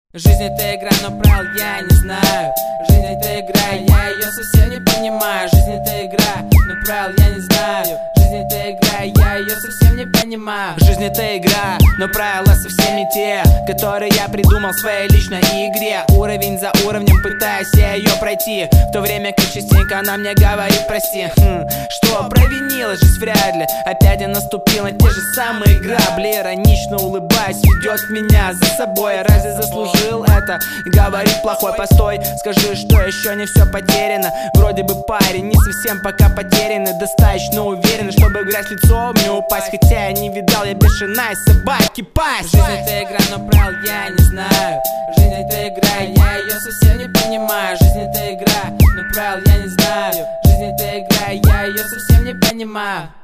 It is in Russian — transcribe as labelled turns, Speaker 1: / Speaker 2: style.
Speaker 1: Жизнь это игра, но правил я не знаю. Жизнь это игра, я ее совсем не понимаю. Жизнь это игра, но правил я не знаю. Жизнь это игра, я ее совсем не понимаю. Жизнь это игра, но правила совсем не те, которые я придумал в своей личной игре. Уровень за уровнем пытаюсь я ее пройти, в то время как частенько она мне говорит прости. Что, провинилась жизнь вряд ли. Опять я наступил на те же самые грабли. Иронично улыбаясь, ведет меня за собой. Разве заслужил это? Говорит плохой, постой, скажи, что еще не все потеряно. Вроде бы парень не совсем пока потерянный, достаточно уверен, чтобы играть лицом не упасть. Хотя я не видал, я бешеная собаки пасть. Жизнь это игра, но правил я не знаю. Жизнь это игра, я ее совсем не понимаю. Жизнь это игра, но правил я не знаю. Жизнь это игра, я ее совсем не понимаю.